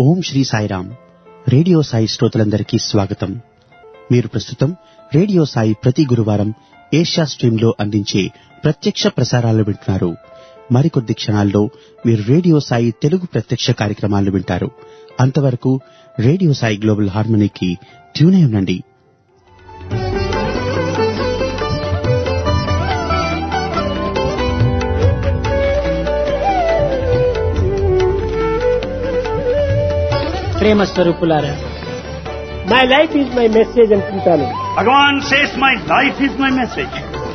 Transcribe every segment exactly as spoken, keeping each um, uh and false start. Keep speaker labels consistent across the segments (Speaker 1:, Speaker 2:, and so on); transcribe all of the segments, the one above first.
Speaker 1: ఓం Sri Sairam. Radio Sai శ్రోతలందరికీ స్వాగతం. మీరు ప్రస్తుతం రేడియో సాయి ప్రతి గురువారం ఏషియా స్ట్రీమ్ లో అందించే ప్రత్యక్ష ప్రసారాలు వింటున్నారు. మరికొద్ది క్షణాల్లో మీరు రేడియో సాయి తెలుగు ప్రత్యక్ష కార్యక్రమాలు వింటారు. అంతవరకు రేడియో సాయి గ్లోబల్ హార్మనీకి ట్యూన్ అయి ఉండండి.
Speaker 2: ప్రేమ స్వరూపులారా, my life is my message అనుకుంటాను.
Speaker 3: Bhagawan says my life is my message.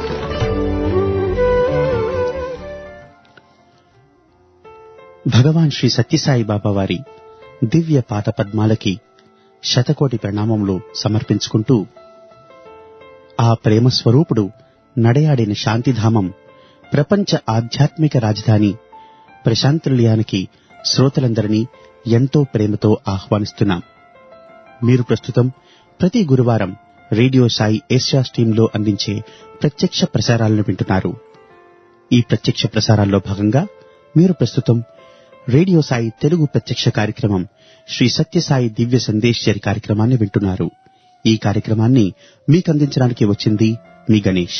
Speaker 1: Bhagawan Sri Sathyasai Baba వారి దివ్య పాద పద్మాలకి శతకోటి ప్రణామములు సమర్పించుకుంటూ, ఆ ప్రేమ స్వరూపుడు నడయాడిన శాంతిధామం, ప్రపంచ ఆధ్యాత్మిక రాజధాని ప్రశాంతనిలయానికి శ్రోతలందరినీ ఎంతో ప్రేమతో ఆహ్వానిస్తున్నాం. మీరు ప్రస్తుతం ప్రతి గురువారం రేడియో సాయి ఏషియా స్ట్రీమ్ లో అందించే ప్రత్యక్ష ప్రసారాలను వింటున్నారు. ఈ ప్రత్యక్ష ప్రసారాల్లో భాగంగా మీరు ప్రస్తుతం రేడియో సాయి తెలుగు ప్రత్యక్ష కార్యక్రమం శ్రీ సత్యసాయి దివ్య సందేశ్వరి కార్యక్రమాన్ని వింటున్నారు. ఈ కార్యక్రమాన్ని మీకు అందించడానికి వచ్చింది మీ గణేష్.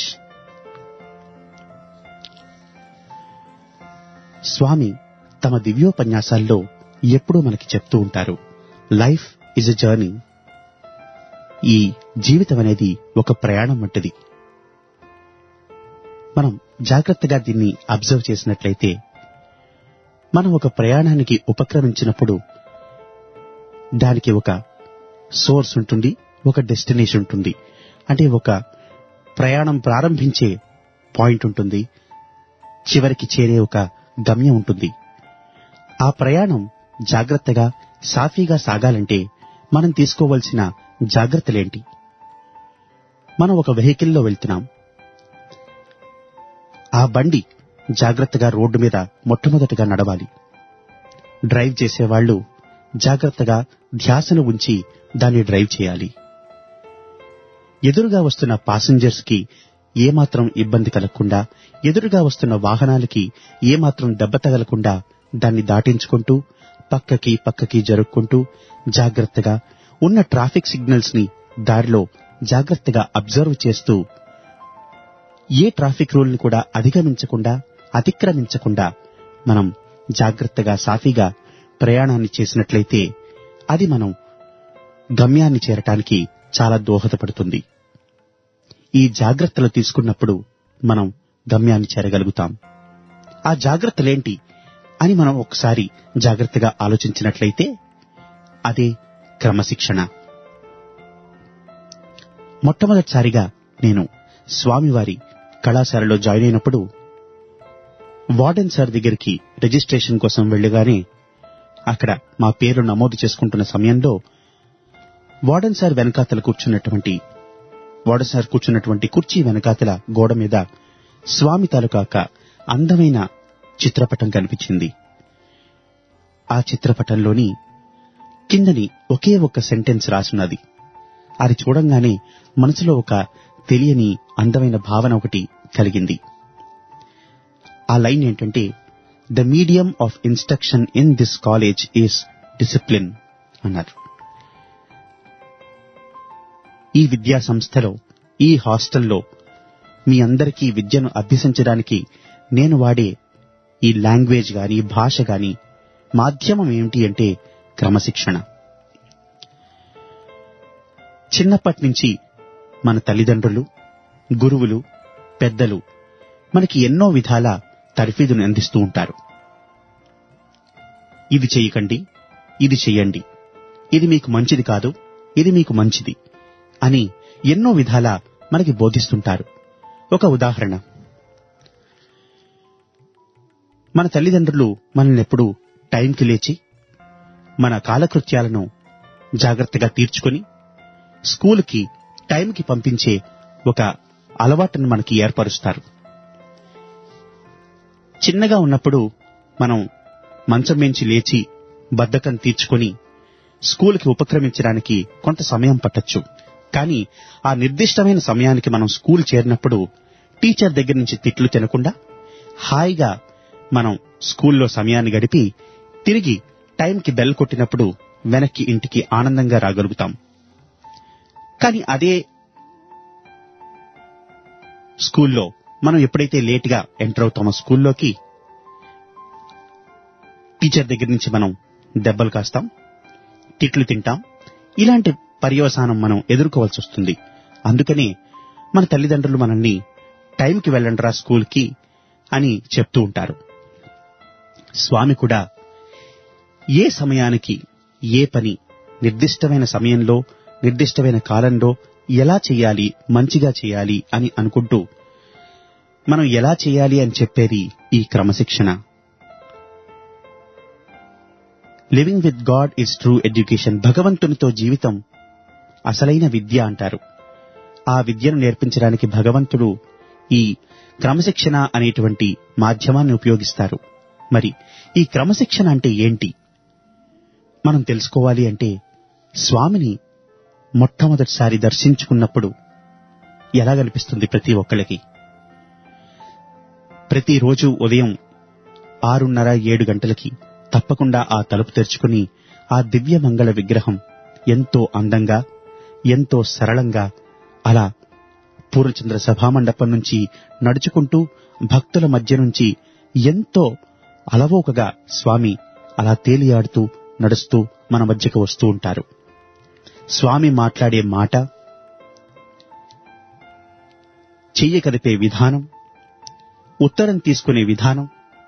Speaker 1: స్వామి తమ దివ్యోపన్యాసాల్లో ఎప్పుడూ మనకి చెప్తూ ఉంటారు, లైఫ్ ఇస్ ఎ జర్నీ. ఈ జీవితం అనేది ఒక ప్రయాణం వంటిది. మనం జాగ్రత్తగా దీన్ని అబ్జర్వ్ చేసినట్లయితే, మనం ఒక ప్రయాణానికి ఉపక్రమించినప్పుడు దానికి ఒక సోర్స్ ఉంటుంది, ఒక డెస్టినేషన్ ఉంటుంది. అంటే ఒక ప్రయాణం ప్రారంభించే పాయింట్ ఉంటుంది, చివరికి చేరే ఒక గమ్యం ఉంటుంది. ఆ ప్రయాణం జాగ్రత్తగా సాఫీగా సాగాలంటే మనం తీసుకోవాల్సిన జాగ్రత్తలేంటి? మనం ఒక వెహికల్లో వెళ్తున్నాం. ఆ బండి జాగ్రత్తగా రోడ్డు మీద మొట్టమొదటిగా నడవాలి. డ్రైవ్ చేసేవాళ్లు జాగ్రత్తగా ధ్యాసను ఉంచి దాన్ని డ్రైవ్ చేయాలి. ఎదురుగా వస్తున్న పాసెంజర్స్ కి ఏమాత్రం ఇబ్బంది కలగకుండా, ఎదురుగా వస్తున్న వాహనాలకి ఏమాత్రం దెబ్బ తగలకుండా దాన్ని దాటించుకుంటూ పక్కకి పక్కకి జరుపుకుంటూ జాగ్రత్తగా ఉన్న ట్రాఫిక్ సిగ్నల్స్ ని దారిలో జాగ్రత్తగా అబ్జర్వ్ చేస్తూ, ఏ ట్రాఫిక్ రూల్ ని కూడా అధిగమించకుండా అతిక్రమించకుండా మనం జాగ్రత్తగా సాఫీగా ప్రయాణాన్ని చేసినట్లయితే అది మనం గమ్యాన్ని చేరటానికి చాలా దోహదపడుతుంది. ఈ జాగ్రత్తలు తీసుకున్నప్పుడు మనం గమ్యాన్ని చేరగలుగుతాం. ఆ జాగ్రత్తలేంటి అని మనం ఒకసారి జాగ్రత్తగా ఆలోచించినట్లయితే అదే క్రమశిక్షణ. మొట్టమొదటిసారిగా నేను స్వామివారి కళాశాలలో జాయిన్ అయినప్పుడు వార్డెన్ సార్ దగ్గరికి రిజిస్ట్రేషన్ కోసం వెళ్ళగానే అక్కడ మా పేరు నమోదు చేసుకుంటున్న సమయంలో వార్డెన్ సార్ వెనకాతల కూర్చున్నటువంటి వార్డెన్ సార్ కూర్చున్నటువంటి కుర్చీ వెనకాతల గోడ మీద స్వామి తాలూకా అందమైన చిత్రపటం కనిపించింది. ఆ చిత్రపటంలోని కిందని ఒకే ఒక్క సెంటెన్స్ రాసున్నది. అది చూడంగానే మనసులో ఒక తెలియని అందమైన భావన ఒకటి కలిగింది. ఆ లైన్ ఏంటంటే, the medium of instruction in this college is discipline అన్నారు. ఈ విద్యా సంస్థలో, ఈ హాస్టల్లో మీ అందరికీ విద్యను అభ్యసించడానికి నేను వాడే ఈ లాంగ్వేజ్ గాని, భాష గాని, మాధ్యమం ఏమిటి అంటే క్రమశిక్షణ. చిన్నప్పటి నుంచి మన తల్లిదండ్రులు, గురువులు, పెద్దలు మనకి ఎన్నో విధాల తర్ఫీదును అందిస్తూ ఉంటారు. ఇది చెయ్యకండి, ఇది చెయ్యండి, ఇది మీకు మంచిది కాదు, ఇది మీకు మంచిది అని ఎన్నో విధాల మనకి బోధిస్తుంటారు. ఒక ఉదాహరణ, మన తల్లిదండ్రులు మనల్ని ఎప్పుడూ టైంకి లేచి మన కాలకృత్యాలను జాగ్రత్తగా తీర్చుకొని స్కూలుకి టైంకి పంపించే ఒక అలవాటును మనకి ఏర్పరుస్తారు. చిన్నగా ఉన్నప్పుడు మనం మంచం నుంచి లేచి బద్ధకం తీర్చుకొని స్కూలుకి ఉపక్రమించడానికి కొంత సమయం పట్టొచ్చు. కానీ ఆ నిర్దిష్టమైన సమయానికి మనం స్కూల్ చేరినప్పుడు టీచర్ దగ్గర నుంచి తిట్లు తినకుండా హాయిగా మనం స్కూల్లో సమయాన్ని గడిపి తిరిగి టైంకి బెల్ కొట్టినప్పుడు వెనక్కి ఇంటికి ఆనందంగా రాగలుగుతాం. కానీ అదే స్కూల్లో మనం ఎప్పుడైతే లేట్గా ఎంటర్ అవుతామో స్కూల్లోకి, టీచర్ దగ్గర నుంచి మనం దెబ్బలు కాస్తాం, తిట్లు తింటాం. ఇలాంటి పర్యవసానం మనం ఎదుర్కోవాల్సి వస్తుంది. అందుకనే మన తల్లిదండ్రులు మనల్ని టైంకి వెళ్ళండిరా స్కూల్కి అని చెప్తూ ఉంటారు. స్వామి కూడా ఏ సమయానికి ఏ పని నిర్దిష్టమైన సమయంలో నిర్దిష్టమైన కాలంలో ఎలా చేయాలి, మంచిగా చేయాలి అని అనుకుంటూ మనం ఎలా చేయాలి అని చెప్పేది ఈ క్రమశిక్షణ. Living with God is true education. భగవంతునితో జీవితం అసలైన విద్య అంటారు. ఆ విద్యను నేర్పించడానికి భగవంతుడు ఈ క్రమశిక్షణ అనేటువంటి మాధ్యమాన్ని ఉపయోగిస్తారు. మరి ఈ క్రమశిక్షణ అంటే ఏంటి మనం తెలుసుకోవాలి అంటే, స్వామిని మొట్టమొదటిసారి దర్శించుకున్నప్పుడు ఎలా కనిపిస్తుంది ప్రతి ఒక్కళ్ళకి? ప్రతిరోజు ఉదయం ఆరున్నర ఏడు గంటలకి తప్పకుండా ఆ తలుపు తెరుచుకుని ఆ దివ్య మంగళ విగ్రహం ఎంతో అందంగా, ఎంతో సరళంగా అలా పూర్ణచంద్ర సభామండపం నుంచి నడుచుకుంటూ భక్తుల మధ్య నుంచి ఎంతో అలవోకగా స్వామి అలా తేలియాడుతూ నడుస్తూ మన మధ్యకు వస్తూ ఉంటారు. స్వామి మాట్లాడే మాట, చెయ్యి కదిపే విధానం, ఉత్తరం తీసుకునే విధానం,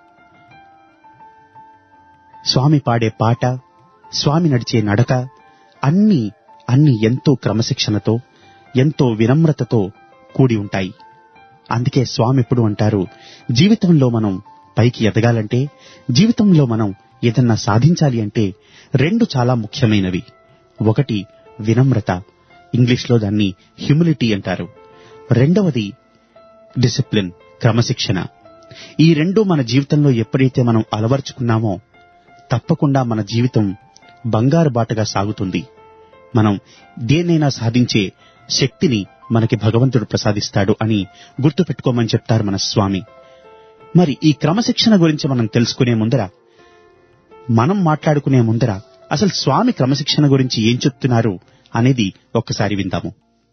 Speaker 1: స్వామి పాడే పాట, స్వామి నడిచే నడక అన్నీ అన్నీ ఎంతో క్రమశిక్షణతో, ఎంతో వినమ్రతతో కూడి ఉంటాయి. అందుకే స్వామి ఎప్పుడు అంటారు, జీవితంలో మనం పైకి ఎదగాలంటే, జీవితంలో మనం ఏదన్నా సాధించాలి అంటే రెండు చాలా ముఖ్యమైనవి. ఒకటి వినమ్రత, ఇంగ్లీష్లో దాన్ని హ్యూమిలిటీ అంటారు. రెండవది డిసిప్లిన్, క్రమశిక్షణ. ఈ రెండు మన జీవితంలో ఎప్పుడైతే మనం అలవర్చుకున్నామో తప్పకుండా మన జీవితం బంగారు బాటగా సాగుతుంది. మనం దేన్నైనా సాధించే శక్తిని మనకి భగవంతుడు ప్రసాదిస్తాడు అని గుర్తుపెట్టుకోమని చెప్తారు మన స్వామి. మరి ఈ క్రమశిక్షణ గురించి మనం తెలుసుకునే ముందర, మనం మాట్లాడుకునే ముందర అసలు స్వామి క్రమశిక్షణ గురించి ఏం చెప్తున్నారు అనేది ఒక్కసారి విందాము.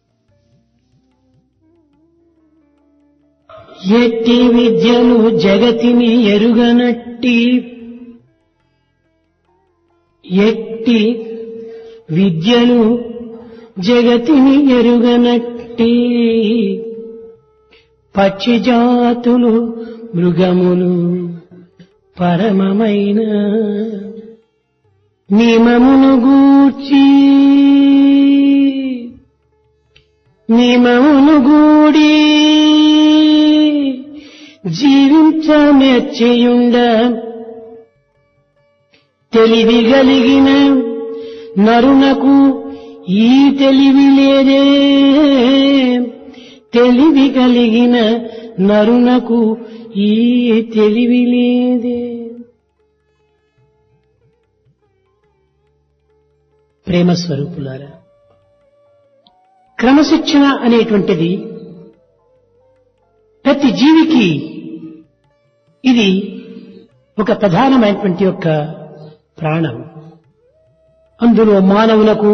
Speaker 2: ఎట్టి విద్యను జగతిని ఎరుగనట్టి, ఎట్టి విద్యను జగతిని ఎరుగనట్టి, పక్షి జాతులు మృగములు పరమమైన నియమమును గూర్చి, నియమమును గూడి జీవించమెచ్చయుండ తెలివి కలిగిన నరునకు ఈ తెలివి లేదే, తెలివి కలిగిన నరునకు ఈ తెలివి లేదే. ప్రేమ స్వరూపులారా, క్రమశిక్షణ అనేటువంటిది ప్రతి జీవికి ఇది ఒక ప్రధానమైనటువంటి యొక్క ప్రాణం. అందులో మానవులకు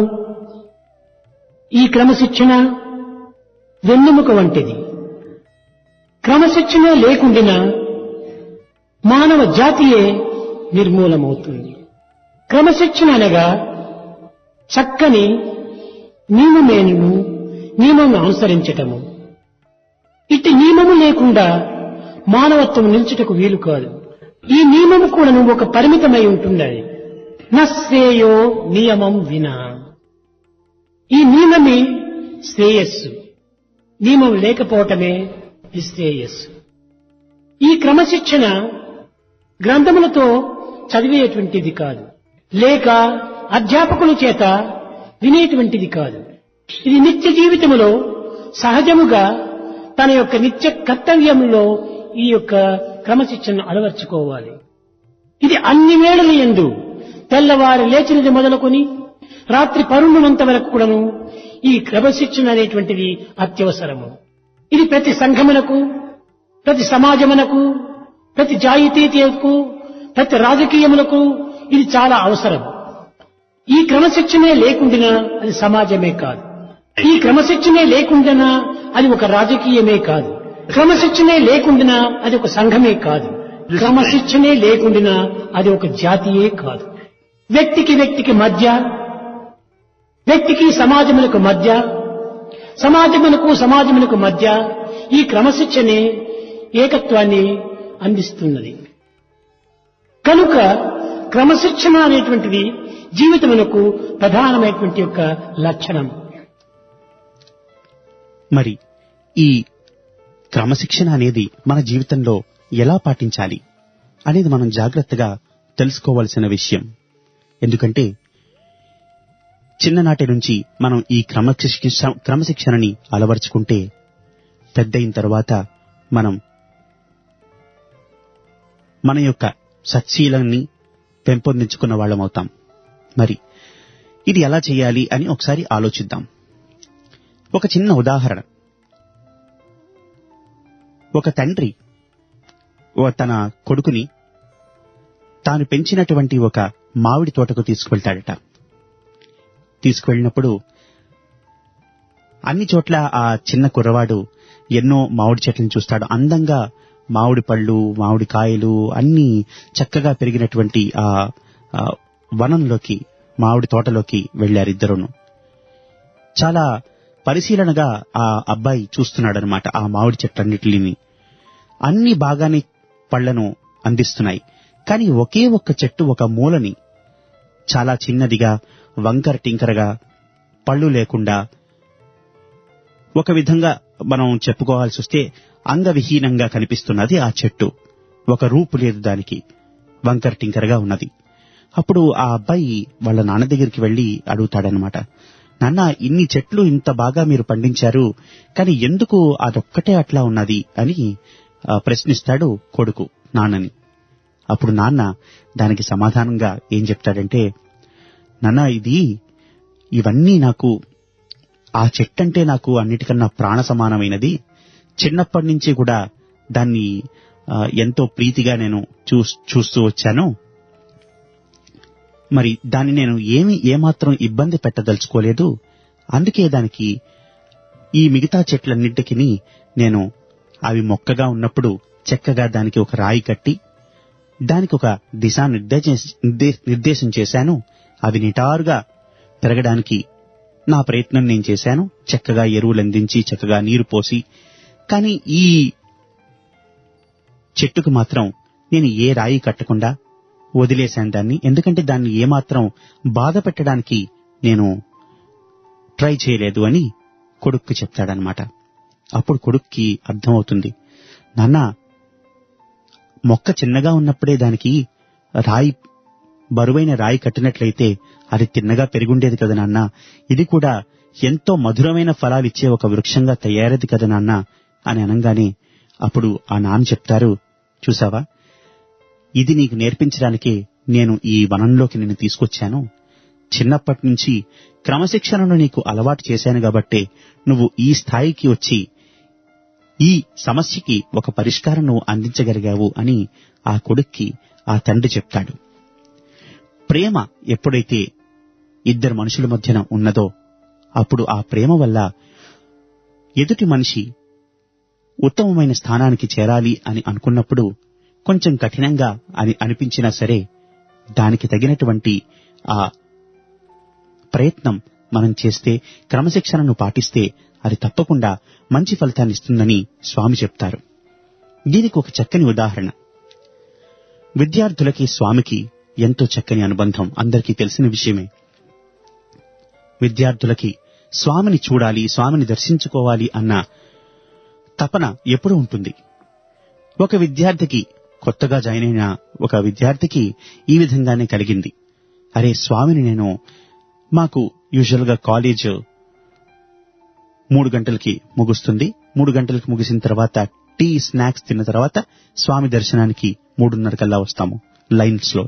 Speaker 2: ఈ క్రమశిక్షణ వెన్నెముక వంటిది. క్రమశిక్షణ లేకుండా మానవ జాతియే నిర్మూలమవుతుంది. క్రమశిక్షణ అనగా చక్కని నియమమేను నియమం అనుసరించటము. ఇట్టి నియమము లేకుండా మానవత్వం నిల్చుటకు వీలు కాదు. ఈ నియమము కూడా ఒక పరిమితమై ఉంటున్నది. నశ్రేయో నియమం వినా. ఈ నియమమే శ్రేయస్సు, నియమం లేకపోవటమే నిశ్రేయస్సు. ఈ క్రమశిక్షణ గ్రంథములతో చదివేటువంటిది కాదు, లేక అధ్యాపకుల చేత వినేటువంటిది కాదు. ఇది నిత్య జీవితంలో సహజముగా తన యొక్క నిత్య కర్తవ్యంలో ఈ యొక్క క్రమశిక్షణను అలవర్చుకోవాలి. ఇది అన్ని వేళల యందు తెల్లవారి లేచినది మొదలుకొని రాత్రి పరుండునంత వరకు కూడాను ఈ క్రమశిక్షణ అనేటువంటిది అత్యవసరము. ఇది ప్రతి సంఘమునకు, ప్రతి సమాజమునకు, ప్రతి జాతీయతకు, ప్రతి రాజకీయములకు ఇది చాలా అవసరం. ఈ క్రమశిక్షణే లేకుండా అది సమాజమే కాదు. ఈ క్రమశిక్షణే లేకుండా అది ఒక రాజకీయమే కాదు. క్రమశిక్షణే లేకుండా అది ఒక సంఘమే కాదు. క్రమశిక్షణే లేకుండా అది ఒక జాతియే కాదు. వ్యక్తికి వ్యక్తికి మధ్య, వ్యక్తికి సమాజములకు మధ్య, సమాజములకు సమాజములకు మధ్య ఈ క్రమశిక్షణే ఏకత్వాన్ని అందిస్తున్నది. కనుక క్రమశిక్షణ అనేటువంటిది జీవితమునకు ప్రధానమైనటువంటి యొక్క లక్షణం.
Speaker 1: మరి ఈ క్రమశిక్షణ అనేది మన జీవితంలో ఎలా పాటించాలి అనేది మనం జాగ్రత్తగా తెలుసుకోవాల్సిన విషయం. ఎందుకంటే చిన్ననాటి నుంచి మనం ఈ క్రమశిక్ష క్రమశిక్షణని అలవర్చుకుంటే పెద్దయిన తర్వాత మనం మన యొక్క సత్శీలాన్ని పెంపొందించుకున్న వాళ్ళమవుతాం. మరి ఇది ఎలా చేయాలి అని ఒకసారి ఆలోచిద్దాం. ఒక చిన్న ఉదాహరణ. ఒక తండ్రి తన కొడుకుని తాను పెంచినటువంటి ఒక మామిడి తోటకు తీసుకువెళ్తాడట. తీసుకువెళ్ళినప్పుడు అన్ని చోట్ల ఆ చిన్న కుర్రవాడు ఎన్నో మామిడి చెట్లను చూస్తాడు. అందంగా మామిడి పళ్ళు, మామిడి కాయలు అన్ని చక్కగా పెరిగినటువంటి ఆ వనంలోకి, మామిడి తోటలోకి వెళ్లారిద్దరును. చాలా పరిశీలనగా ఆ అబ్బాయి చూస్తున్నాడనమాట ఆ మామిడి చెట్లన్నిటిని. అన్ని బాగానే పళ్లను అందిస్తున్నాయి. కానీ ఒకే ఒక్క చెట్టు ఒక మూలని చాలా చిన్నదిగా, వంకర టింకరగా, పళ్ళు లేకుండా, ఒక విధంగా మనం చెప్పుకోవాల్సి వస్తే అంగవిహీనంగా కనిపిస్తున్నది ఆ చెట్టు. ఒక రూపు లేదు దానికి, వంకర టింకరగా ఉన్నది. అప్పుడు ఆ అబ్బాయి వాళ్ళ నాన్న దగ్గరికి వెళ్లి అడుగుతాడనమాట, నాన్న, ఇన్ని చెట్లు ఇంత బాగా మీరు పండించారు, కానీ ఎందుకు అదొక్కటే అట్లా ఉన్నది అని ప్రశ్నిస్తాడు కొడుకు నాన్నని. అప్పుడు నాన్న దానికి సమాధానంగా ఏం చెప్తాడంటే, నాన్న, ఇది ఇవన్నీ నాకు, ఆ చెట్టంటే నాకు అన్నిటికన్నా ప్రాణ సమానమైనది. చిన్నప్పటి నుంచి కూడా దాన్ని ఎంతో ప్రీతిగా నేను చూ చూస్తూ వచ్చాను. మరి దాన్ని నేను ఏమి ఏమాత్రం ఇబ్బంది పెట్టదలుచుకోలేదు. అందుకే దానికి ఈ మిగతా చెట్లన్నింటికి నేను అవి మొక్కగా ఉన్నప్పుడు చక్కగా దానికి ఒక రాయి కట్టి దానికి ఒక దిశా నిర్దేశం చేశాను. అవి నిటారుగా పెరగడానికి నా ప్రయత్నం నేను చేశాను. చక్కగా ఎరువులు అందించి, చక్కగా నీరు పోసి. కానీ ఈ చెట్టుకు మాత్రం నేను ఏ రాయి కట్టకుండా వదిలేశాను దాన్ని. ఎందుకంటే దాన్ని ఏమాత్రం బాధ పెట్టడానికి నేను ట్రై చేయలేదు అని కొడుక్కి చెప్తాడనమాట. అప్పుడు కొడుక్కి అర్థమవుతుంది, నాన్న, మొక్క చిన్నగా ఉన్నప్పుడే దానికి రాయి, బరువైన రాయి కట్టినట్లయితే అది తిన్నగా పెరుగుండేది కదా నాన్న. ఇది కూడా ఎంతో మధురమైన ఫలాలిచ్చే ఒక వృక్షంగా తయారది కదా నాన్న అని అనగానే అప్పుడు ఆ నాన్న చెప్తారు, చూసావా, ఇది నీకు నేర్పించడానికే నేను ఈ వనంలోకి నిన్ను తీసుకొచ్చాను. చిన్నప్పటి నుంచి క్రమశిక్షణను నీకు అలవాటు చేశాను కాబట్టే నువ్వు ఈ స్థాయికి వచ్చి ఈ సమస్యకి ఒక పరిష్కారం నువ్వు అందించగలిగావు అని ఆ కొడుక్కి ఆ తండ్రి చెప్తాడు. ప్రేమ ఎప్పుడైతే ఇద్దరు మనుషుల మధ్యన ఉన్నదో అప్పుడు ఆ ప్రేమ వల్ల ఎదుటి మనిషి ఉత్తమమైన స్థానానికి చేరాలి అని అనుకున్నప్పుడు కొంచెం కఠినంగా అని అనిపించినా సరే దానికి తగినటువంటి ఆ ప్రయత్నం మనం చేస్తే, క్రమశిక్షణను పాటిస్తే అది తప్పకుండా మంచి ఫలితాన్ని ఇస్తుందని స్వామి చెప్తారు. దీనికి ఒక చక్కని ఉదాహరణ. విద్యార్థులకి స్వామికి ఎంతో చక్కని అనుబంధం అందరికీ తెలిసిన విషయమే. విద్యార్థులకి స్వామిని చూడాలి, స్వామిని దర్శించుకోవాలి అన్న తపన ఎప్పుడూ ఉంటుంది. ఒక విద్యార్థికి, కొత్తగా జాయిన్ అయిన ఒక విద్యార్థికి ఈ విధంగానే కలిగింది. అరే, స్వామిని నేను, మాకు యూజువల్ గా కాలేజ్ మూడు గంటలకి ముగుస్తుంది. మూడు గంటలకు ముగిసిన తర్వాత టీ, స్నాక్స్ తిన్న తర్వాత స్వామి దర్శనానికి మూడున్నర కల్లా వస్తాము లైన్స్ లో.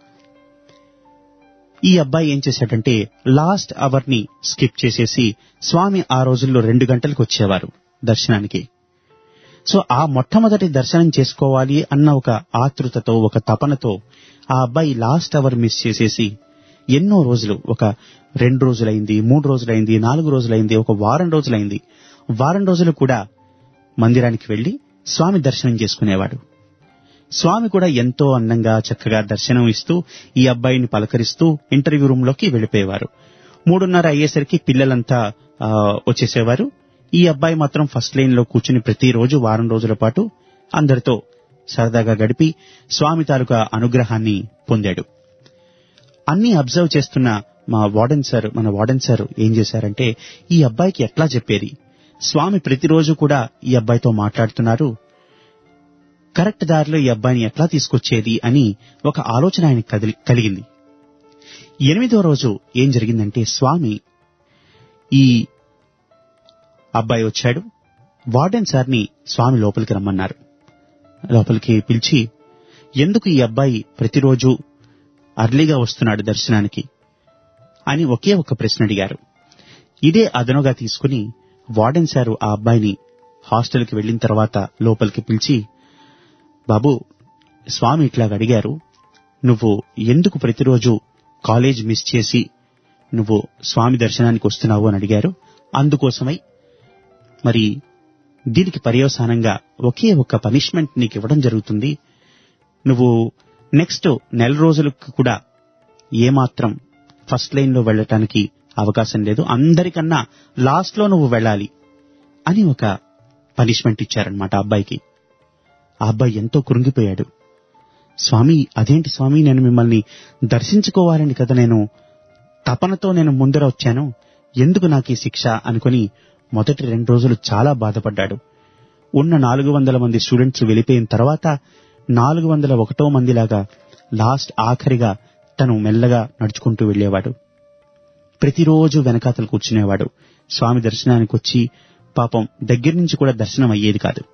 Speaker 1: ఈ అబ్బాయి ఏం చేశాడంటే లాస్ట్ అవర్ ని స్కిప్ చేసేసి స్వామి ఆ రోజుల్లో రెండు గంటలకు వచ్చేవారు దర్శనానికి. సో ఆ మొట్టమొదటి దర్శనం చేసుకోవాలి అన్న ఒక ఆతృతతో, ఒక తపనతో ఆ అబ్బాయి లాస్ట్ అవర్ మిస్ చేసేసి ఎన్నో రోజులు, ఒక రెండు రోజులైంది, మూడు రోజులైంది, నాలుగు రోజులైంది, ఒక వారం రోజులైంది, వారం రోజులు కూడా మందిరానికి వెళ్లి స్వామి దర్శనం చేసుకునేవాడు. స్వామి కూడా ఎంతో అందంగా చక్కగా దర్శనం ఇస్తూ ఈ అబ్బాయిని పలకరిస్తూ ఇంటర్వ్యూ రూమ్ లోకి వెళ్లిపోయేవారు. మూడున్నర అయ్యేసరికి పిల్లలంతా వచ్చేసేవారు. ఈ అబ్బాయి మాత్రం ఫస్ట్ లైన్ లో కూర్చుని ప్రతిరోజు వారం రోజుల పాటు అందరితో సరదాగా గడిపి స్వామి తాలూకా అనుగ్రహాన్ని పొందాడు. అన్ని అబ్జర్వ్ చేస్తున్న మా వార్డెన్ సార్ మన వార్డెన్ సార్ ఏం చేశారంటే, ఈ అబ్బాయికి ఎట్లా చెప్పేది, స్వామి ప్రతిరోజు కూడా ఈ అబ్బాయితో మాట్లాడుతున్నారు, కరెక్ట్ దారిలో ఈ అబ్బాయిని ఎట్లా తీసుకొచ్చేది అని ఒక ఆలోచన ఆయనకు కలిగింది. ఎనిమిదో రోజు ఏం జరిగిందంటే, స్వామి ఈ అబ్బాయి వచ్చాడు. వార్డెన్ సార్ని స్వామి లోపలికి రమ్మన్నారు. లోపలికి పిలిచి, ఎందుకు ఈ అబ్బాయి ప్రతిరోజు అర్లీగా వస్తున్నాడు దర్శనానికి అని ఒకే ఒక ప్రశ్న అడిగారు. ఇదే అదనుగా తీసుకుని వార్డెన్ సారు ఆ అబ్బాయిని హాస్టల్కి వెళ్లిన తర్వాత లోపలికి పిలిచి, బాబు, స్వామి ఇట్లాగ అడిగారు, నువ్వు ఎందుకు ప్రతిరోజు కాలేజ్ మిస్ చేసి నువ్వు స్వామి దర్శనానికి వస్తున్నావు అని అడిగారు. అందుకోసమై మరి దీనికి పర్యవసానంగా ఒకే ఒక పనిష్మెంట్ నీకు ఇవ్వడం జరుగుతుంది. నువ్వు నెక్స్ట్ నెల రోజులకు కూడా ఏమాత్రం ఫస్ట్ లైన్ లో వెళ్లటానికి అవకాశం లేదు, అందరికన్నా లాస్ట్ లో నువ్వు వెళ్ళాలి అని ఒక పనిష్మెంట్ ఇచ్చారనమాట అబ్బాయికి. ఆ అబ్బాయి ఎంతో కృంగిపోయాడు. స్వామి, అదేంటి స్వామి, నేను మిమ్మల్ని దర్శించుకోవాలని కదా నేను తపనతో నేను ముందర వచ్చాను, ఎందుకు నాకు ఈ శిక్ష అనుకుని మొదటి రెండు రోజులు చాలా బాధపడ్డాడు. ఉన్న నాలుగు వందల మంది స్టూడెంట్స్ వెళ్ళిపోయిన తర్వాత నాలుగు వందల ఒకటో మందిలాగా లాస్ట్ ఆఖరిగా తను మెల్లగా నడుచుకుంటూ వెళ్లేవాడు. ప్రతిరోజు వెనకాతలు కూర్చునేవాడు. స్వామి దర్శనానికి వచ్చి పాపం దగ్గర నుంచి కూడా దర్శనం అయ్యేది కాదు.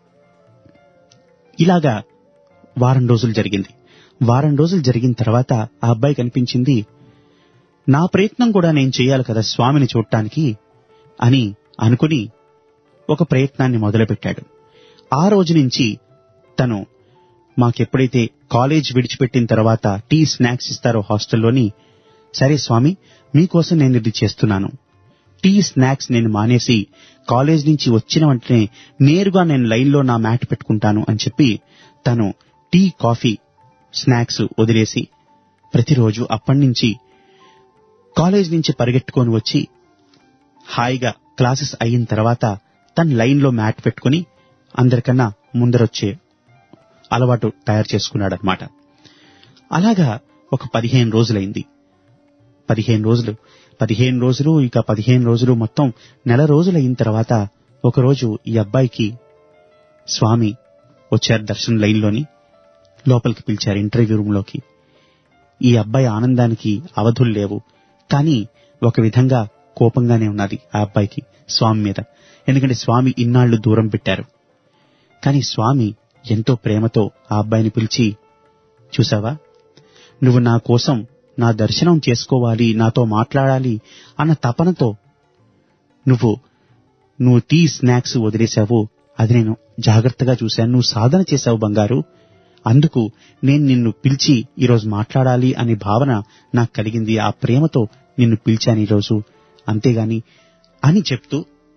Speaker 1: ఇలాగా వారం రోజులు జరిగింది. వారం రోజులు జరిగిన తర్వాత ఆ అబ్బాయి కనిపించింది, నా ప్రయత్నం కూడా నేను చేయాలి కదా స్వామిని చూడటానికి అని అనుకుని ఒక ప్రయత్నాన్ని మొదలుపెట్టాడు. ఆ రోజు నుంచి తను మాకెప్పుడైతే కాలేజ్ విడిచిపెట్టిన తర్వాత టీ స్నాక్స్ ఇస్తారో హాస్టల్లోని, సరే స్వామి మీకోసం నేను ఇది చేస్తున్నాను, టీ స్నాక్స్ నేను మానేసి కాలేజ్ నుంచి వచ్చిన వెంటనే నేరుగా నేను లైన్లో నా మ్యాట్ పెట్టుకుంటాను అని చెప్పి తను టీ కాఫీ స్నాక్స్ వదిలేసి ప్రతిరోజు అప్పటి నుంచి కాలేజ్ నుంచి పరిగెట్టుకొని వచ్చి హాయిగా క్లాసెస్ అయిన తర్వాత తన లైన్లో మ్యాట్ పెట్టుకుని అందరికన్నా ముందరొచ్చే అలవాటు తయారు చేసుకున్నాడనమాట. అలాగా ఒక పదిహేను రోజులైంది. పదిహేను రోజులు పదిహేను రోజులు ఇక పదిహేను రోజులు మొత్తం నెల రోజులు అయిన తర్వాత ఒకరోజు ఈ అబ్బాయికి స్వామి వచ్చారు దర్శన లైన్లోని, లోపలికి పిలిచారు ఇంటర్వ్యూ రూమ్ లోకి. ఈ అబ్బాయి ఆనందానికి అవధులు లేవు, కానీ ఒక విధంగా కోపంగానే ఉన్నది ఆ అబ్బాయికి స్వామి మీద. ఎందుకంటే స్వామి ఇన్నాళ్లు దూరం పెట్టారు. కానీ స్వామి ఎంతో ప్రేమతో ఆ అబ్బాయిని పిలిచి, చూసావా, నువ్వు నా కోసం నా దర్శనం చేసుకోవాలి, నాతో మాట్లాడాలి అన్న తపనతో నువ్వు నువ్వు టీ స్నాక్స్ వదిలేశావు, అది నేను జాగ్రత్తగా చూశాను, నువ్వు సాధన చేశావు బంగారు, అందుకు నేను నిన్ను పిలిచి ఈరోజు మాట్లాడాలి అనే భావన నాకు కలిగింది, ఆ ప్రేమతో నిన్ను పిలిచాను ఈరోజు, అంతేగాని అని చెప్తూ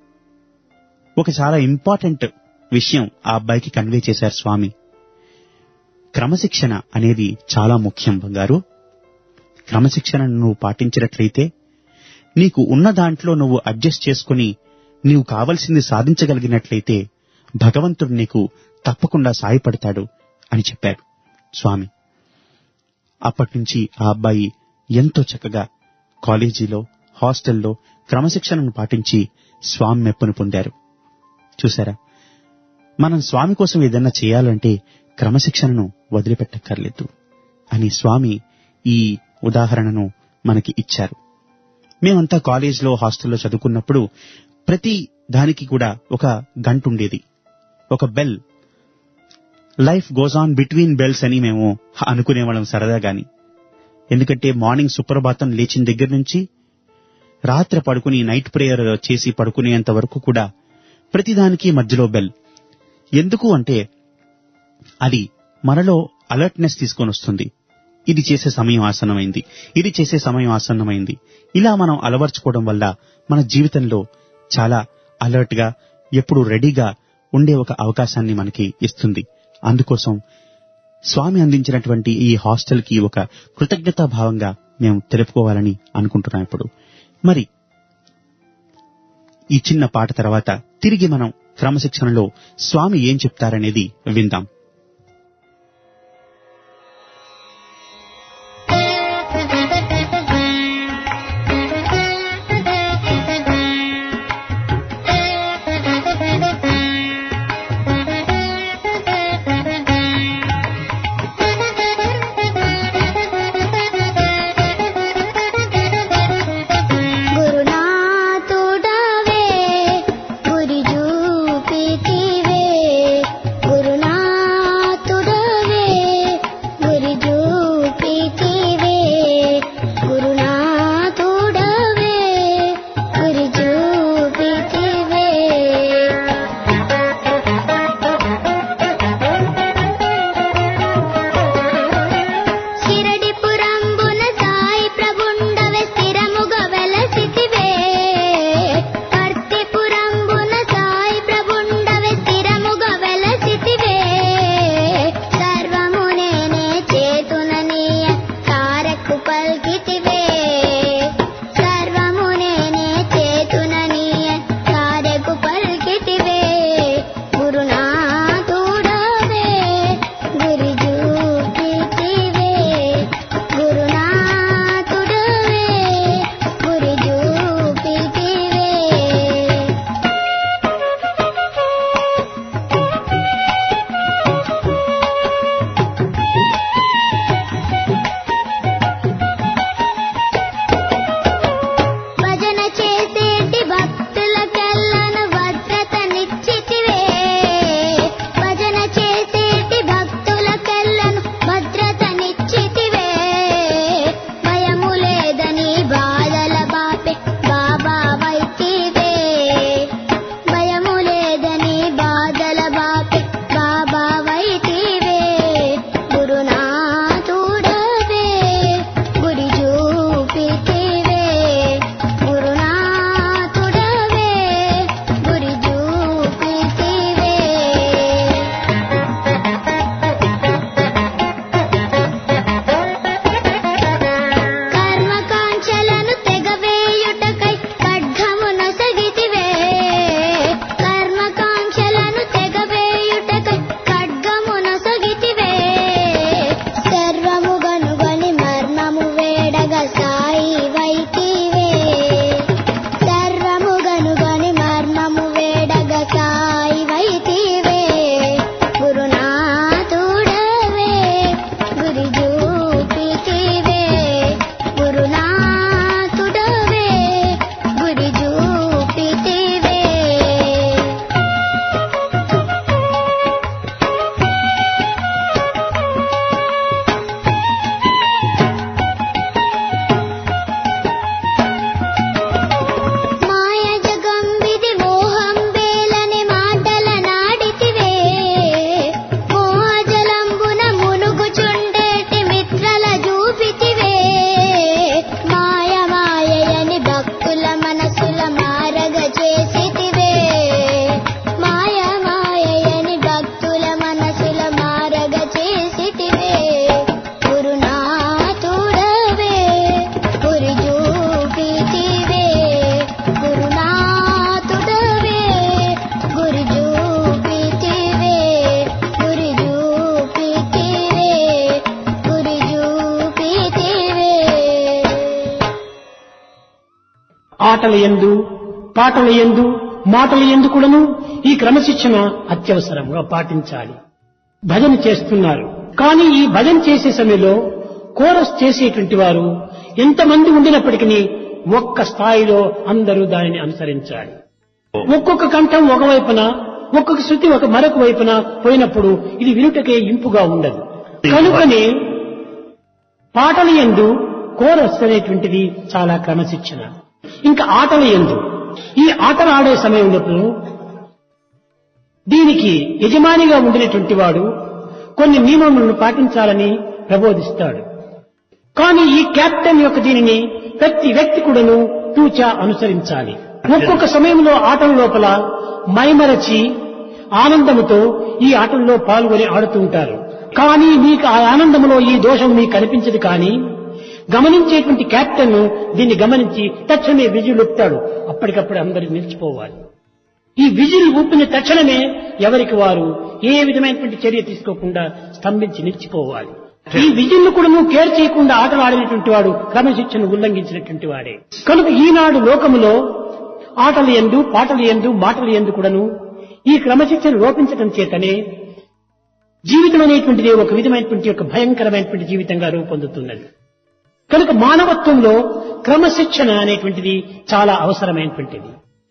Speaker 1: ఒక చాలా ఇంపార్టెంట్ విషయం ఆ అబ్బాయికి కన్వే చేశారు స్వామి. క్రమశిక్షణ అనేది చాలా ముఖ్యం బంగారు. క్రమశిక్షణను నువ్వు పాటించినట్లయితే, నీకు ఉన్న దాంట్లో నువ్వు అడ్జస్ట్ చేసుకుని నీవు కావలసింది సాధించగలిగినట్లయితే భగవంతుడు నీకు తప్పకుండా సాయపడతాడు అని చెప్పారు స్వామి. అప్పటినుంచి ఆ అబ్బాయి ఎంతో చక్కగా కాలేజీలో, హాస్టల్లో క్రమశిక్షణను పాటించి స్వామి మెప్పును పొందారు. చూసారా, మనం స్వామి కోసం ఏదన్నా చేయాలంటే క్రమశిక్షణను వదిలిపెట్టక్కర్లేదు అని స్వామి ఈ ఉదాహరణను మనకి ఇచ్చారు. మేమంతా కాలేజ్లో, హాస్టల్లో చదువుకున్నప్పుడు ప్రతి దానికి కూడా ఒక గంట ఉండేది, ఒక bell. Life goes on between bells అని మేము అనుకునేవాళ్ళం సరదాగాని. ఎందుకంటే మార్నింగ్ సుప్రభాతం లేచిన దగ్గర నుంచి రాత్రి పడుకుని నైట్ ప్రేయర్ చేసి పడుకునేంత వరకు కూడా ప్రతిదానికి మధ్యలో బెల్. ఎందుకు అంటే అది మనలో అలర్ట్నెస్ తీసుకొని వస్తుంది. ఇది చేసే సమయం ఆసన్నమైంది, ఇది చేసే సమయం ఆసన్నమైంది. ఇలా మనం అలవర్చుకోవడం వల్ల మన జీవితంలో చాలా అలర్ట్ గా, ఎప్పుడు రెడీగా ఉండే ఒక అవకాశాన్ని మనకి ఇస్తుంది. అందుకోసం స్వామి అందించినటువంటి ఈ హాస్టల్ కి ఒక కృతజ్ఞతా భావంగా మేము తెలుపుకోవాలని అనుకుంటున్నాం. ఇప్పుడు మరి ఈ చిన్న పాట తర్వాత తిరిగి మనం క్రమశిక్షణలో స్వామి ఏం చెప్తారనేది విందాం.
Speaker 2: ఆటల యందు పాటల యందు మాటల యందు కూడాను ఈ క్రమశిక్షణ అత్యవసరంగా పాటించాలి. భజన చేస్తున్నారు, కానీ ఈ భజన చేసే సమయంలో కోరస్ చేసేటువంటి వారు ఎంతమంది ఉండినప్పటికీ ఒక్క స్థాయిలో అందరూ దానిని అనుసరించాలి. ఒక్కొక్క కంఠం ఒకవైపున, ఒక్కొక్క శృతి ఒక మరొక వైపున పోయినప్పుడు ఇది వినుటకే ఇంపుగా ఉండదు. కనుకనే పాటల యందు కోరస్ అనేటువంటిది చాలా క్రమశిక్షణ. ఇంకా ఆటల యందు ఈ ఆటలు ఆడే సమయంలో దీనికి యజమానిగా ఉండినటువంటి వాడు కొన్ని నియమములను పాటించాలని ప్రబోధిస్తాడు. కానీ ఈ కెప్టెన్ యొక్క దీనిని ప్రతి వ్యక్తి కూడాను తూచా అనుసరించాలి. ఒక్కొక్క సమయంలో ఆటల లోపల మైమరచి ఆనందముతో ఈ ఆటల్లో పాల్గొని ఆడుతూ ఉంటారు. కానీ మీకు ఆ ఆనందంలో ఈ దోషం మీకు కనిపించదు. కానీ గమనించేటువంటి కెప్టెన్ దీన్ని గమనించి తక్షణమే విజిల్ ఊపుతాడు. అప్పటికప్పుడు అందరూ నిలిచిపోవాలి. ఈ విజిల్ ఊపిన తక్షణమే ఎవరికి వారు ఏ విధమైనటువంటి చర్య తీసుకోకుండా స్తంభించి నిలిచిపోవాలి. ఈ విజిల్ను కూడా నువ్వు కేర్ చేయకుండా ఆటలు ఆడినటువంటి వాడు క్రమశిక్షణ ఉల్లంఘించినటువంటి వాడే. కనుక ఈనాడు లోకములో ఆటలు ఎందు పాటలు ఎందు మాటలు ఎందు కూడాను ఈ క్రమశిక్షణ లోపించడం చేతనే జీవితం అనేటువంటిది ఒక విధమైనటువంటి ఒక భయంకరమైనటువంటి జీవితంగా రూపొందుతున్నది. కనుక మానవత్వంలో క్రమశిక్షణ అనేటువంటిది చాలా అవసరమైనటువంటిది.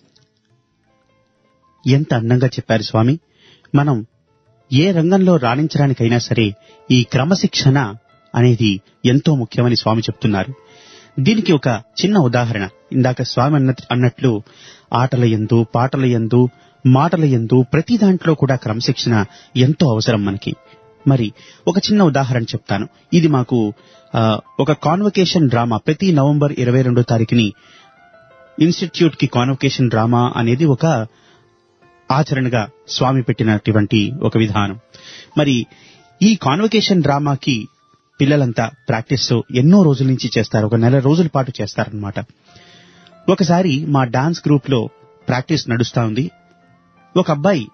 Speaker 1: ఎంత అందంగా చెప్పారు స్వామి. మనం ఏ రంగంలో రాణించడానికైనా సరే ఈ క్రమశిక్షణ అనేది ఎంతో ముఖ్యమని స్వామి చెప్తున్నారు. దీనికి ఒక చిన్న ఉదాహరణ. ఇందాక స్వామి అన్న అన్నట్లు ఆటల యందు పాటల యందు మాటల యందు ప్రతి దాంట్లో కూడా క్రమశిక్షణ ఎంతో అవసరం మనకి. మరి ఒక చిన్న ఉదాహరణ చెప్తాను. ఇది మాకు ఒక కాన్వకేషన్ డ్రామా ప్రతి నవంబర్ ఇరవై రెండో తారీఖుని ఇన్స్టిట్యూట్ కి కాన్వకేషన్ డ్రామా అనేది ఒక ఆచరణగా స్వామి పెట్టినటువంటి ఒక విధానం. మరి ఈ కాన్వకేషన్ డ్రామాకి పిల్లలంతా ప్రాక్టీస్ ఎన్నో రోజుల నుంచి చేస్తారు. ఒక నెల రోజుల పాటు చేస్తారనమాట. ఒకసారి మా డాన్స్ గ్రూప్ లో ప్రాక్టీస్ నడుస్తా ఉంది. ఒక అబ్బాయి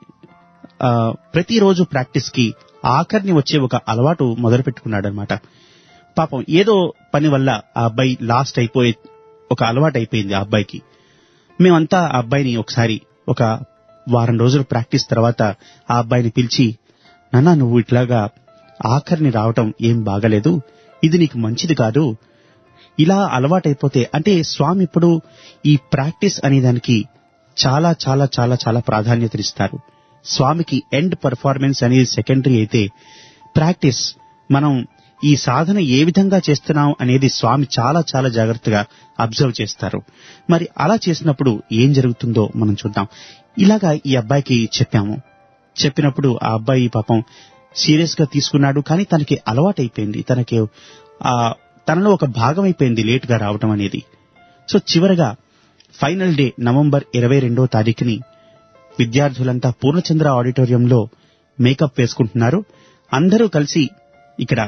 Speaker 1: ప్రతిరోజు ప్రాక్టీస్ కి ఆఖరిని వచ్చే ఒక అలవాటు మొదలు పెట్టుకున్నాడు అనమాట. పాపం ఏదో పని వల్ల ఆ అబ్బాయి లాస్ట్ అయిపోయే ఒక అలవాటు అయిపోయింది ఆ అబ్బాయికి. మేమంతా ఆ అబ్బాయిని ఒకసారి ఒక వారం రోజులు ప్రాక్టీస్ తర్వాత ఆ అబ్బాయిని పిలిచి, నాన్న నువ్వు ఇట్లాగా ఆఖరిని రావటం ఏం బాగలేదు, ఇది నీకు మంచిది కాదు, ఇలా అలవాటైపోతే అంటే స్వామి ఇప్పుడు ఈ ప్రాక్టీస్ అనే దానికి చాలా చాలా చాలా చాలా ప్రాధాన్యతనిస్తారు. స్వామికి ఎండ్ పర్ఫార్మెన్స్ అనేది సెకండరీ అయితే ప్రాక్టీస్ మనం ఈ సాధన ఏ విధంగా చేస్తున్నాం అనేది స్వామి చాలా చాలా జాగ్రత్తగా అబ్జర్వ్ చేస్తారు. మరి అలా చేసినప్పుడు ఏం జరుగుతుందో మనం చూద్దాం. ఇలాగా ఈ అబ్బాయికి చెప్పాము. చెప్పినప్పుడు ఆ అబ్బాయి పాపం సీరియస్ గా తీసుకున్నాడు. కానీ తనకి అలవాటైపోయింది, తనకి ఆ తనలో ఒక భాగం అయిపోయింది లేట్ గా రావటం అనేది. సో చివరగా ఫైనల్ డే నవంబర్ ఇరవై రెండో తారీఖుని విద్యార్థులంతా పూర్ణచంద్ర ఆడిటోరియంలో మేకప్ వేసుకుంటున్నారు. అందరూ కలిసి ఇక్కడ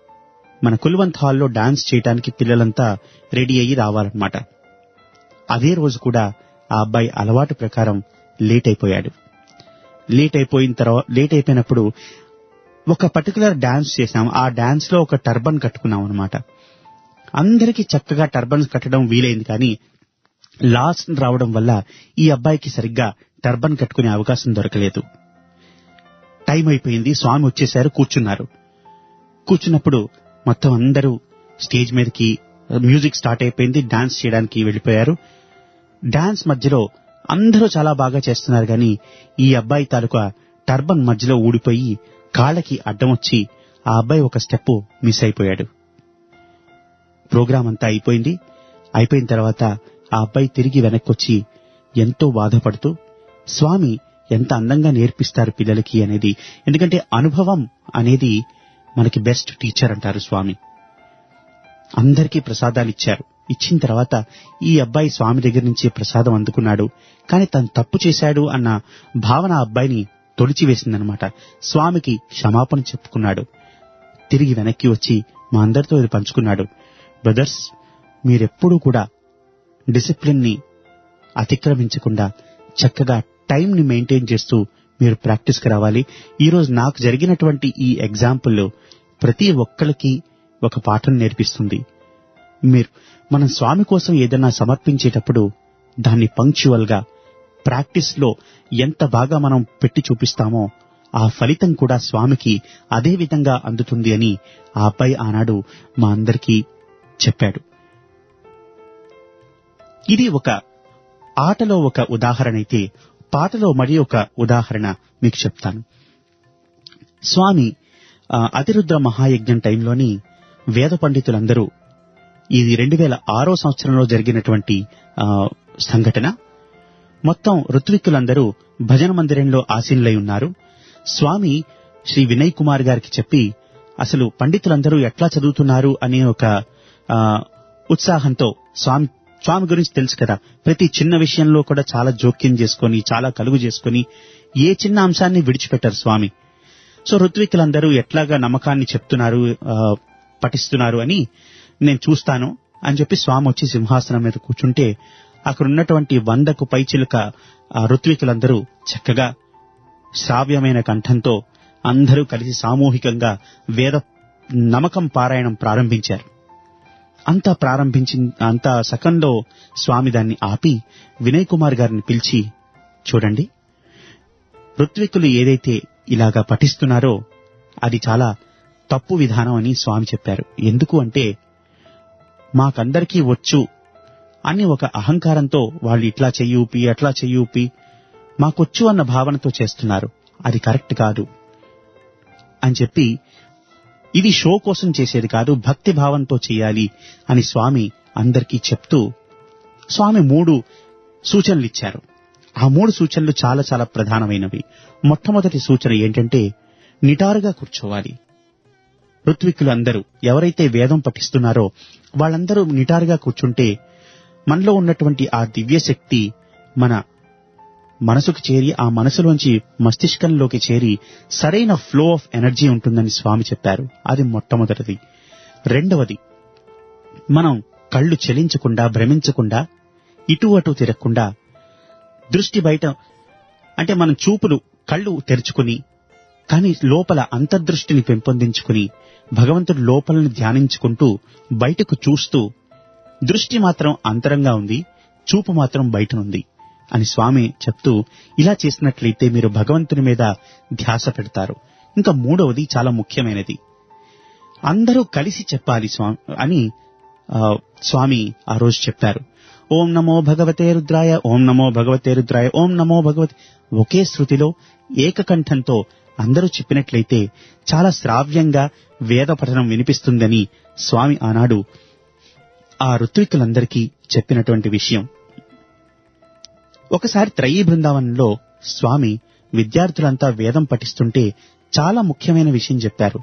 Speaker 1: మన కుల్వంత్ హాల్లో డాన్స్ చేయడానికి పిల్లలంతా రెడీ అయ్యి రావాలన్నమాట. అదే రోజు కూడా ఆ అబ్బాయి అలవాటు ప్రకారం లేట్ అయిపోయాడు. లేట్ అయిపోయిన తర్వాత లేట్ అయిపోయినప్పుడు ఒక పర్టికులర్ డాన్స్ చేశాం. ఆ డాన్స్ లో ఒక టర్బన్ కట్టుకున్నాం అనమాట. అందరికీ చక్కగా టర్బన్స్ కట్టడం వీలైంది. కానీ లాస్ట్ రావడం వల్ల ఈ అబ్బాయికి సరిగ్గా టర్బన్ కట్టుకునే అవకాశం దొరకలేదు. టైం అయిపోయింది, స్వామి వచ్చేశారు, కూర్చున్నారు. కూర్చున్నప్పుడు మొత్తం అందరూ స్టేజ్ మీదకి మ్యూజిక్ స్టార్ట్ అయిపోయింది, డాన్స్ చేయడానికి వెళ్ళిపోయారు. డాన్స్ మధ్యలో అందరూ చాలా బాగా చేస్తున్నారు. కానీ ఈ అబ్బాయి తాలూకా టర్బన్ మధ్యలో ఊడిపోయి కాళ్ళకి అడ్డం వచ్చి ఆ అబ్బాయి ఒక స్టెప్ మిస్ అయిపోయాడు. ప్రోగ్రాం అంతా అయిపోయింది. అయిపోయిన తర్వాత ఆ అబ్బాయి తిరిగి వెనక్కొచ్చి ఎంతో బాధపడుతూ, స్వామి ఎంత అందంగా నేర్పిస్తారు పిల్లలకి అనేది. ఎందుకంటే అనుభవం అనేది మనకి బెస్ట్ టీచర్ అంటారు స్వామి. అందరికీ ప్రసాదాలు ఇచ్చారు. ఇచ్చిన తర్వాత ఈ అబ్బాయి స్వామి దగ్గర నుంచి ప్రసాదం అందుకున్నాడు. కానీ తను తప్పు చేశాడు అన్న భావన ఆ అబ్బాయిని తొలిచివేసిందనమాట. స్వామికి క్షమాపణ చెప్పుకున్నాడు. తిరిగి వెనక్కి వచ్చి మా అందరితో ఇది పంచుకున్నాడు. బ్రదర్స్, మీరెప్పుడూ కూడా డిసిప్లిన్ ని అతిక్రమించకుండా చక్కగా టైం ని మెయింటైన్ చేస్తూ మీరు ప్రాక్టీస్కి రావాలి. ఈరోజు నాకు జరిగినటువంటి ఈ ఎగ్జాంపుల్ ప్రతి ఒక్కరికి ఒక పాఠం నేర్పిస్తుంది. మీరు మనం స్వామి కోసం ఏదైనా సమర్పించేటప్పుడు దాన్ని పంక్చువల్ గా ప్రాక్టీస్ లో ఎంత బాగా మనం పెట్టి చూపిస్తామో ఆ ఫలితం కూడా స్వామికి అదే విధంగా అందుతుంది అని ఆ అబ్బాయి ఆనాడు మా అందరికీ చెప్పాడు. ఇది ఒక ఆటలో ఒక ఉదాహరణ అయితే, పాటలో మరి ఒక ఉదాహరణ మీకు చెప్తాను. స్వామి అతిరుద్ర మహాయజ్ఞం టైంలోని వేద పండితులందరూ, ఇది రెండు వేల ఆరో సంవత్సరంలో జరిగినటువంటి సంఘటన. మొత్తం ఋత్విక్కులందరూ భజన మందిరంలో ఆసీనులై ఉన్నారు. స్వామి శ్రీ వినయ్ కుమార్ గారికి చెప్పి అసలు పండితులందరూ ఎట్లా చదువుతున్నారు అనే ఒక ఆ, ఉత్సాహంతో స్వామి స్వామి గురించి తెలుసు కదా, ప్రతి చిన్న విషయంలో కూడా చాలా జోక్యం చేసుకొని చాలా కలుగు చేసుకొని ఏ చిన్న అంశాన్ని విడిచిపెట్టారు స్వామి. సో ఋత్విక్కులందరూ ఎట్లాగా నమ్మకాన్ని చెప్తున్నారు, ఆ, పఠిస్తున్నారు అని నేను చూస్తాను అని చెప్పి స్వామి వచ్చి సింహాసనం మీద కూర్చుంటే అక్కడ ఉన్నటువంటి వందకు పైచిలుక ఆ ఋత్వికులందరూ చక్కగా శ్రావ్యమైన కంఠంతో అందరూ కలిసి సామూహికంగా వేద నమకం పారాయణం ప్రారంభించారు. అంతా ప్రారంభించి అంతా సకంలో స్వామి దాన్ని ఆపి వినయ్ కుమార్ గారిని పిలిచి, చూడండి, ఋత్వికులు ఏదైతే ఇలాగా పఠిస్తున్నారో అది చాలా తప్పు విధానం అని స్వామి చెప్పారు. ఎందుకు అంటే మాకందరికీ వచ్చు అని ఒక అహంకారంతో వాళ్ళు ఇట్లా చెయ్యూపి అట్లా చెయ్యూపి మాకొచ్చు అన్న భావనతో చేస్తున్నారు. అది కరెక్ట్ కాదు అని చెప్పి, ఇది షో కోసం చేసేది కాదు, భక్తి భావంతో చేయాలి అని స్వామి అందరికీ చెప్తూ స్వామి మూడు సూచనలు ఇచ్చారు. ఆ మూడు సూచనలు చాలా చాలా ప్రధానమైనవి. మొట్టమొదటి సూచన ఏంటంటే నిటారుగా కూర్చోవాలి. ఋత్విక్కులు అందరూ ఎవరైతే వేదం పఠిస్తున్నారో వాళ్ళందరూ నిటారుగా కూర్చుంటే మనలో ఉన్నటువంటి ఆ దివ్యశక్తి మన మనసుకు చేరి ఆ మనసులోంచి మస్తిష్కంలోకి చేరి సరైన ఫ్లో ఆఫ్ ఎనర్జీ ఉంటుందని స్వామి చెప్పారు. అది మొట్టమొదటిది. రెండవది, మనం కళ్ళు చలించకుండా భ్రమించకుండా ఇటు అటు తిరగకుండా దృష్టి బయట అంటే మనం చూపులు కళ్ళు తెరుచుకుని కానీ లోపల అంతర్దృష్టిని పెంపొందించుకుని భగవంతుడి లోపలని ధ్యానించుకుంటూ బయటకు చూస్తూ దృష్టి మాత్రం అంతరంగా ఉంది, చూపు మాత్రం బయటనుంది అని స్వామి చెప్తూ, ఇలా చేసినట్లయితే మీరు భగవంతుని మీద ధ్యాస పెడతారు. ఇంకా మూడవది చాలా ముఖ్యమైనది, అందరూ కలిసి చెప్పాలి స్వామి అని ఆ, స్వామి ఆ రోజు చెప్పారు. ఓం నమో భగవతే రుద్రాయ, ఓం నమో భగవతే రుద్రాయ, ఓం నమో భగవతే, ఒకే శృతిలో ఏకకంఠంతో అందరూ చెప్పినట్లయితే చాలా శ్రావ్యంగా వేద పఠనం వినిపిస్తుందని స్వామి ఆనాడు ఆ ఋత్వికులందరికీ చెప్పినటువంటి విషయం. ఒకసారి త్రయీ బృందావనంలో స్వామి విద్యార్థులంతా వేదం పఠిస్తుంటే చాలా ముఖ్యమైన విషయం చెప్పారు.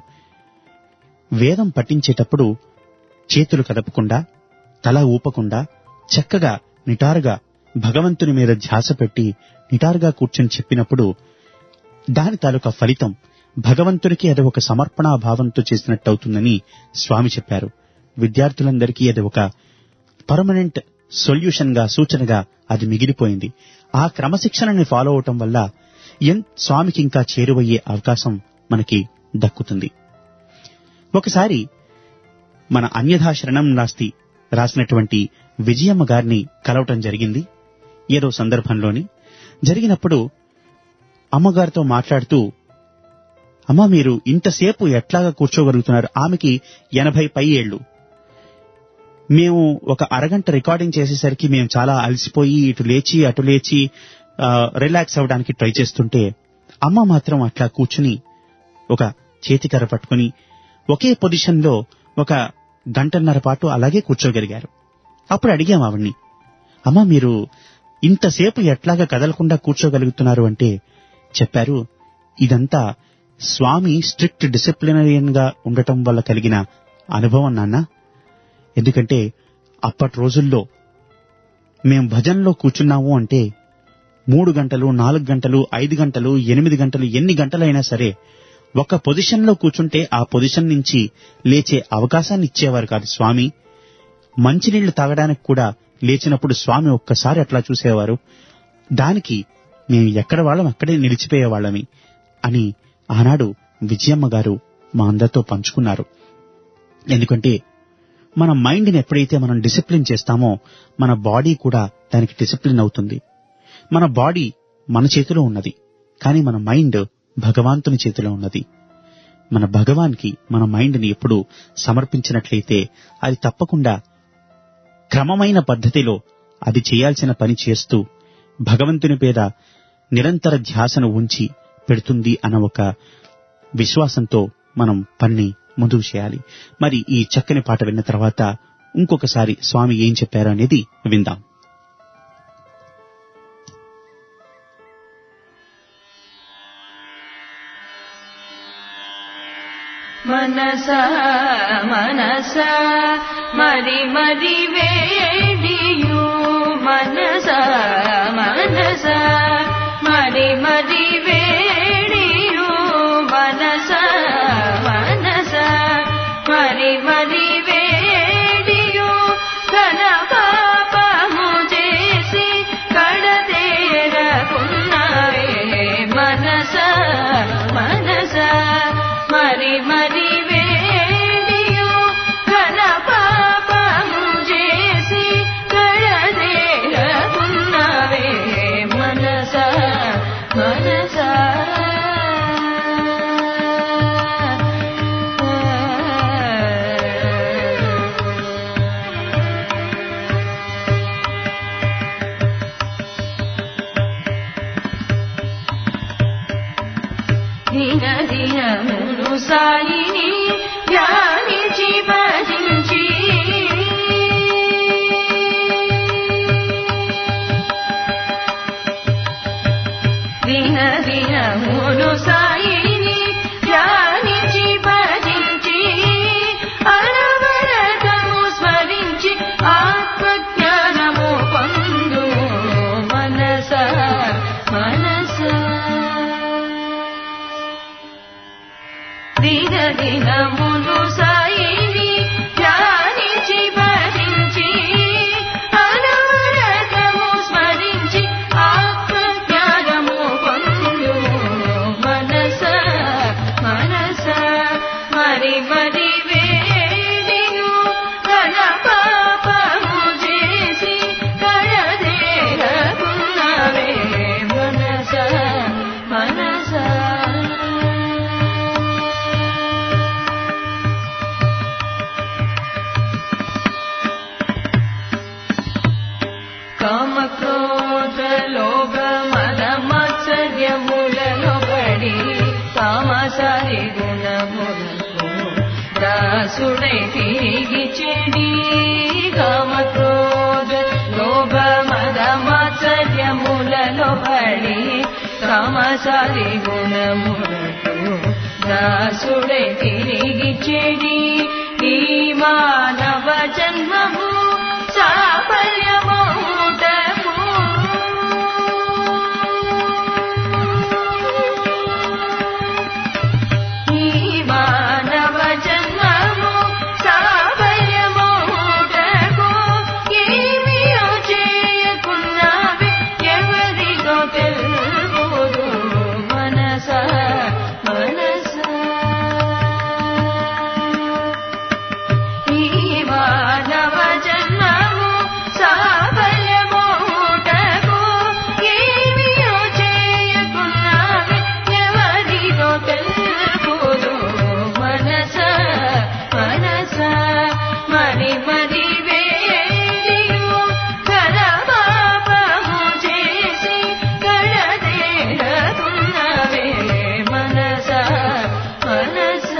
Speaker 1: వేదం పఠించేటప్పుడు చేతులు కదపకుండా తల ఊపకుండా చక్కగా నిటారుగా భగవంతుని మీద ధ్యాస పెట్టి నిటారుగా కూర్చొని చెప్పినప్పుడు దాని తాలూకా ఫలితం భగవంతునికి అది ఒక సమర్పణా భావంతో చేసినట్టవుతుందని స్వామి చెప్పారు. విద్యార్థులందరికీ అది ఒక పర్మనెంట్ సొల్యూషన్ గా సూచనగా అది మిగిలిపోయింది. ఆ క్రమశిక్షణని ఫాలో అవటం వల్ల ఎన్ స్వామికి ఇంకా చేరువయ్యే అవకాశం మనకి దక్కుతుంది. ఒకసారి మన అన్యథా శరణం నాస్తి రాసినటువంటి విజయమ్మ గారిని కలవటం జరిగింది. ఏదో సందర్భంలోని జరిగినప్పుడు అమ్మగారితో మాట్లాడుతూ, అమ్మ మీరు ఇంతసేపు ఎట్లాగా కూర్చోగలుగుతున్నారు? ఆమెకి ఎనభై పై ఏళ్లు. మేము ఒక అరగంట రికార్డింగ్ చేసేసరికి మేము చాలా అలసిపోయి ఇటు లేచి అటు లేచి రిలాక్స్ అవ్వడానికి ట్రై చేస్తుంటే అమ్మ మాత్రం అట్లా కూర్చుని ఒక చేతికర్ర పట్టుకుని ఒకే పొజిషన్ లో ఒక గంటన్నర పాటు అలాగే కూర్చోగలిగారు. అప్పుడు అడిగాం ఆవిడ్ని, అమ్మ మీరు ఇంతసేపు ఎట్లాగా కదలకుండా కూర్చోగలుగుతున్నారు అంటే చెప్పారు, ఇదంతా స్వామి స్ట్రిక్ట్ డిసిప్లినరియన్ గా ఉండటం వల్ల కలిగిన అనుభవం నాన్న. ఎందుకంటే అప్పటి రోజుల్లో మేం భజన్లో కూర్చున్నాము అంటే మూడు గంటలు నాలుగు గంటలు ఐదు గంటలు ఎనిమిది గంటలు ఎన్ని గంటలైనా సరే ఒక పొజిషన్ లో కూర్చుంటే ఆ పొజిషన్ నుంచి లేచే అవకాశాన్ని ఇచ్చేవారు కాదు స్వామి. మంచినీళ్లు తాగడానికి కూడా లేచినప్పుడు స్వామి ఒక్కసారి అట్లా చూసేవారు. దానికి మేము ఎక్కడ వాళ్ళం అక్కడే నిలిచిపోయేవాళ్ళమి అని ఆనాడు విజయమ్మ గారు మా అందరితో పంచుకున్నారు. ఎందుకంటే మన మైండ్ని ఎప్పుడైతే మనం డిసిప్లిన్ చేస్తామో మన బాడీ కూడా దానికి డిసిప్లిన్ అవుతుంది. మన బాడీ మన చేతిలో ఉన్నది, కానీ మన మైండ్ భగవంతుని చేతిలో ఉన్నది. మన భగవాన్కి మన మైండ్ని ఎప్పుడు సమర్పించినట్లయితే అది తప్పకుండా క్రమమైన పద్ధతిలో అది చేయాల్సిన పని చేస్తూ భగవంతుని మీద నిరంతర ధ్యాసను ఉంచి పెడుతుంది అన్న ఒక విశ్వాసంతో మనం పని ముందుకు చేయాలి. మరి ఈ చక్కని పాట విన్న తర్వాత ఇంకొకసారి స్వామి ఏం చెప్పారు అనేది విందాం.
Speaker 4: మనస మనస మరి మరి వేడియు మనస మనస మరి మరి వేడియు మనస మనస మరి మరి వేడియు ఘన పాపము చేసి కడతేరకున్నవే మనస మనస మరి మరి వేడియు ఘన పాపము చేసి కడతేరకున్నవే మనస మనస దిన దినమును సాయిని ధ్యానించి భజించి దిన దినమును సాయిని ధ్యానించి భజించి అనవరతము స్మరించి ఆత్మజ్ఞానము పొందు మనస మనస దిన దినమును సాయిని ధ్యానించి భజించి అనవరతము స్మరించి ఆత్మజ్ఞానము పొందు మనస మనస మరి మరి వేడియు ఘన పాపము చేసి కడతేరకున్నవే మనస మనస కామక్రోధ లోభ మద మాత్సర్యములలో పడి తామసారి గుణములకు దాసుడై తిరిగి చెడి కామక్రోధ లోభ మద మాత్సర్యములలో పడి తామసారి గుణములకు దాసుడై తిరిగి చెడి ఈ మానవ జన్మము సాఫల్యమౌటము ఈ మానవ జన్మము సాఫల్యమౌటకు ఏమియో చేయకున్నవి ఎవరికో తెలుపుదు మనస మనస ఈ మానవ జన్మము సాఫల్యమౌటకు ఏమియో చేయకున్నవి ఎవరికో తెలుపుదు మనస మనస మరి మరి వేడియు ఘన పాపము చేసి కడతేరకున్నవే మనస మనస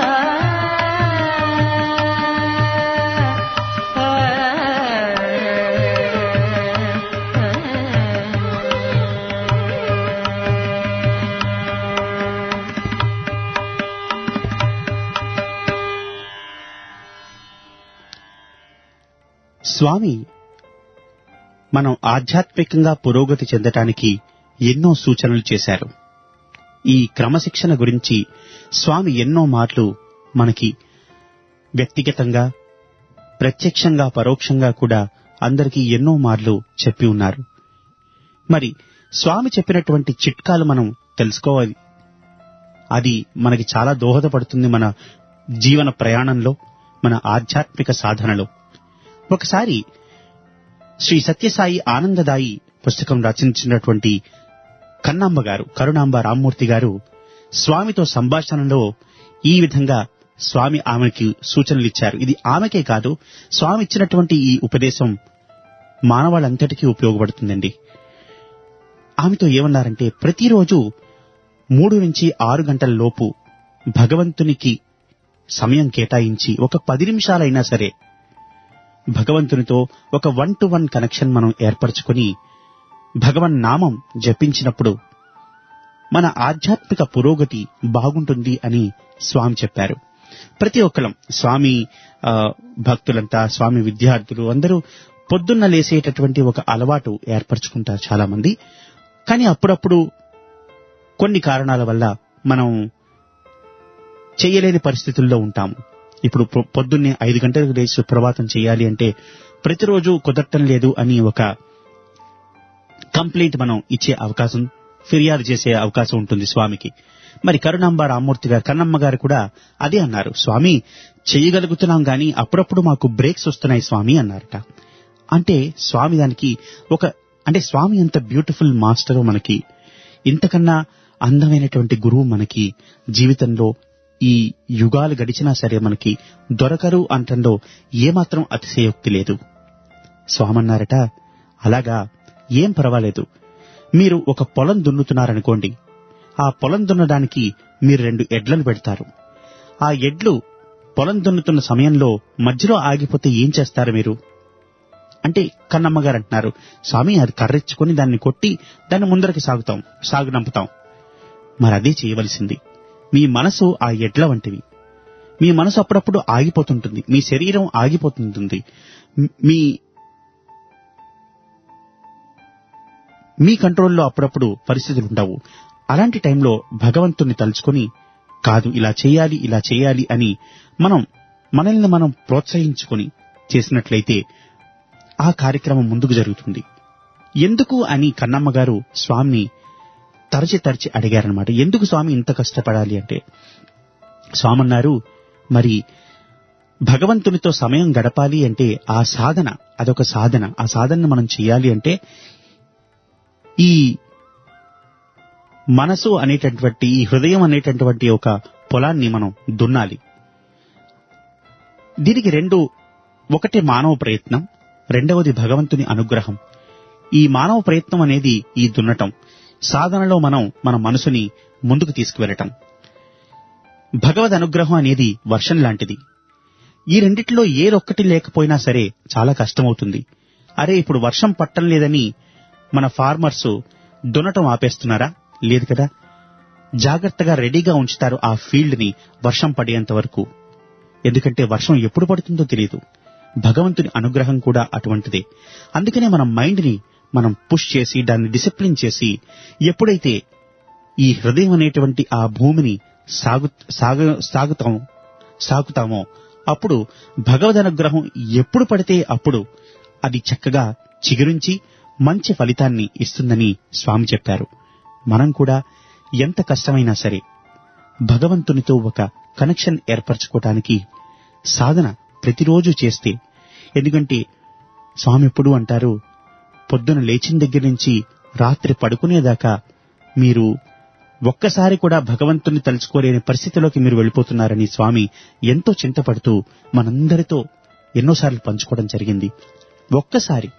Speaker 1: స్వామి మనం ఆధ్యాత్మికంగా పురోగతి చెందటానికి ఎన్నో సూచనలు చేశారు. ఈ క్రమశిక్షణ గురించి స్వామి ఎన్నో మార్లు మనకి వ్యక్తిగతంగా, ప్రత్యక్షంగా, పరోక్షంగా కూడా అందరికీ ఎన్నో మార్లు చెప్పి ఉన్నారు. మరి స్వామి చెప్పినటువంటి చిట్కాలు మనం తెలుసుకోవాలి. అది మనకి చాలా దోహదపడుతుంది మన జీవన ప్రయాణంలో, మన ఆధ్యాత్మిక సాధనలో. ఒకసారి శ్రీ సత్యసాయి ఆనందదాయి పుస్తకం రచించినటువంటి కన్నాంబ గారు, కరుణాంబ రామ్మూర్తి గారు స్వామితో సంభాషణలో ఈ విధంగా స్వామి ఆమెకి సూచనలు ఇచ్చారు. ఇది ఆమెకే కాదు, స్వామి ఇచ్చినటువంటి ఈ ఉపదేశం మానవాళంతటికీ ఉపయోగపడుతుందండి. ఆమెతో ఏమన్నారంటే, ప్రతిరోజు మూడు నుంచి ఆరు గంటల లోపు భగవంతునికి సమయం కేటాయించి ఒక పది నిమిషాలైనా సరే భగవంతునితో ఒక వన్ టు వన్ కనెక్షన్ మనం ఏర్పరచుకుని భగవన్ నామం జపించినప్పుడు మన ఆధ్యాత్మిక పురోగతి బాగుంటుంది అని స్వామి చెప్పారు. ప్రతి ఒక్కరం స్వామి ఆ, భక్తులంతా, స్వామి విద్యార్థులు అందరూ పొద్దున్న లేసేటటువంటి ఒక అలవాటు ఏర్పరచుకుంటారు చాలా మంది. కానీ అప్పుడప్పుడు కొన్ని కారణాల వల్ల మనం చేయలేని పరిస్థితుల్లో ఉంటాము. ఇప్పుడు పొ- పొద్దున్నే ఐదు గంటలకు లేచి సుప్రభాతం చేయాలి అంటే ప్రతిరోజు కుదరటం లేదు అని ఒక కంప్లైంట్ మనం ఇచ్చే అవకాశం, ఫిర్యాదు చేసే అవకాశం ఉంటుంది స్వామికి. మరి కరుణాంబ రామ్మూర్తి గారు, కన్నమ్మ గారు కూడా అదే అన్నారు. స్వామి, చేయగలుగుతున్నాం గాని అప్పుడప్పుడు మాకు బ్రేక్స్ వస్తున్నాయి స్వామి అన్నారట. అంటే స్వామి దానికి ఒక అంటే స్వామి ఎంత బ్యూటిఫుల్ మాస్టరో, మనకి ఇంతకన్నా అందమైనటువంటి గురువు మనకి జీవితంలో ఈ యుగాలు గడిచినా సరే మనకి దొరకరు అంటంలో ఏమాత్రం అతిశయోక్తి లేదు. స్వామి అన్నారట, అలాగా, ఏం పర్వాలేదు. మీరు ఒక పొలం దున్నుతున్నారనుకోండి, ఆ పొలం దున్నడానికి మీరు రెండు ఎడ్లను పెడతారు. ఆ ఎడ్లు పొలం దున్నుతున్న సమయంలో మధ్యలో ఆగిపోతే ఏం చేస్తారు మీరు అంటే, కన్నమ్మ గారు అంటున్నారు, స్వామి అది కర్రెచ్చుకొని దాన్ని కొట్టి దాన్ని ముందరికి సాగుతాం సాగు నంపుతాం. మరి అదే చేయవలసింది. మీ మనసు ఆ ఎడ్ల వంటివి. మీ మనసు అప్పుడప్పుడు ఆగిపోతుంటుంది, మీ శరీరం ఆగిపోతుంటుంది, మీ మీ కంట్రోల్లో అప్పుడప్పుడు పరిస్థితులు ఉండవు. అలాంటి టైంలో భగవంతుణ్ణి తలుచుకొని, కాదు ఇలా చేయాలి ఇలా చేయాలి అని మనం మనల్ని మనం ప్రోత్సహించుకొని చేసినట్లయితే ఆ కార్యక్రమం ముందుకు జరుగుతుంది. ఎందుకు అని కన్నమ్మ గారు స్వామిని తరచి తరచి అడిగారనమాట. ఎందుకు స్వామి ఇంత కష్టపడాలి అంటే, స్వామి అన్నారు, మరి భగవంతునితో సమయం గడపాలి అంటే ఆ సాధన, అదొక సాధన. ఆ సాధనను మనం చేయాలి అంటే ఈ మనసు అనేటటువంటి, ఈ హృదయం అనేటటువంటి ఒక పొలాన్ని మనం దున్నాలి. దీనికి రెండు, ఒకటి మానవ ప్రయత్నం, రెండవది భగవంతుని అనుగ్రహం. ఈ మానవ ప్రయత్నం అనేది ఈ దున్నటం, సాధనలో మనం మన మనసుని ముందుకు తీసుకువెళ్ళటం. భగవద్ అనుగ్రహం అనేది వర్షం లాంటిది. ఈ రెండిట్లో ఏదొక్కటి లేకపోయినా సరే చాలా కష్టమవుతుంది. అరే, ఇప్పుడు వర్షం పట్టం లేదని మన ఫార్మర్స్ దున్నటం ఆపేస్తున్నారా? లేదు కదా. జాగ్రత్తగా రెడీగా ఉంచుతారు ఆ ఫీల్డ్ ని వర్షం పడేంత వరకు. ఎందుకంటే వర్షం ఎప్పుడు పడుతుందో తెలియదు. భగవంతుని అనుగ్రహం కూడా అటువంటిదే. అందుకనే మన మైండ్ ని మనం పుష్ చేసి దాన్ని డిసిప్లిన్ చేసి, ఎప్పుడైతే ఈ హృదయం అనేటువంటి ఆ భూమిని సాగు సాగు సాగుతాం సాగుతామో అప్పుడు భగవద్ అనుగ్రహం ఎప్పుడు పడితే అప్పుడు అది చక్కగా చిగురించి మంచి ఫలితాన్ని ఇస్తుందని స్వామి చెప్పారు. మనం కూడా ఎంత కష్టమైనా సరే భగవంతునితో ఒక కనెక్షన్ ఏర్పరచుకోవటానికి సాధన ప్రతిరోజు చేస్తే, ఎందుకంటే స్వామి ఎప్పుడు అంటారు, పొద్దున లేచిన దగ్గర నుంచి రాత్రి పడుకునేదాకా మీరు ఒక్కసారి కూడా భగవంతుని తలుచుకోలేని పరిస్థితిలోకి మీరు వెళ్ళిపోతున్నారని స్వామి ఎంతో చింతపడుతూ మనందరితో ఎన్నోసార్లు పంచుకోవడం జరిగింది. ఒక్కసారి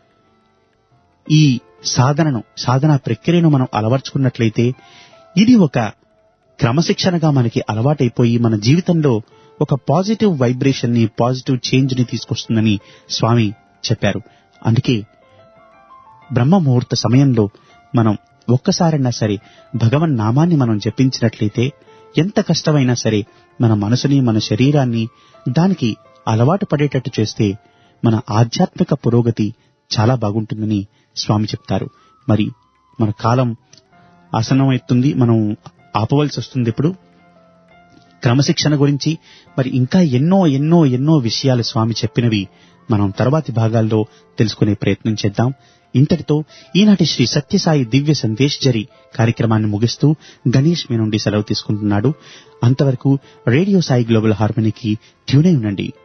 Speaker 1: ఈ సాధనను, సాధనా ప్రక్రియను మనం అలవర్చుకున్నట్లయితే ఇది ఒక క్రమశిక్షణగా మనకి అలవాటైపోయి మన జీవితంలో ఒక పాజిటివ్ వైబ్రేషన్ ని, పాజిటివ్ చేంజ్ ని తీసుకొస్తుందని స్వామి చెప్పారు. అందుకే బ్రహ్మ ముహూర్త సమయంలో మనం ఒక్కసారైనా సరే భగవన్ నామాన్ని మనం జపించినట్లయితే ఎంత కష్టమైనా సరే మన మనసుని, మన శరీరాన్ని దానికి అలవాటు పడేటట్టు చేస్తే మన ఆధ్యాత్మిక పురోగతి చాలా బాగుంటుందని స్వామి చెప్తారు. మరి మన కాలం ఆసన్నమవుతుంది, మనం ఆపవలసి వస్తుంది. ఇప్పుడు క్రమశిక్షణ గురించి మరి ఇంకా ఎన్నో ఎన్నో ఎన్నో విషయాలు స్వామి చెప్పినవి మనం తర్వాతి భాగాల్లో తెలుసుకునే ప్రయత్నం చేద్దాం. ఇంతటితో ఈనాటి శ్రీ సత్యసాయి దివ్య సందేశ్ జరి కార్యక్రమాన్ని ముగిస్తూ గణేష్ మీ నుండి సెలవు తీసుకుంటున్నాడు. అంతవరకు రేడియో సాయి గ్లోబల్ హార్మనీకి ట్యూన్ అయి ఉండండి.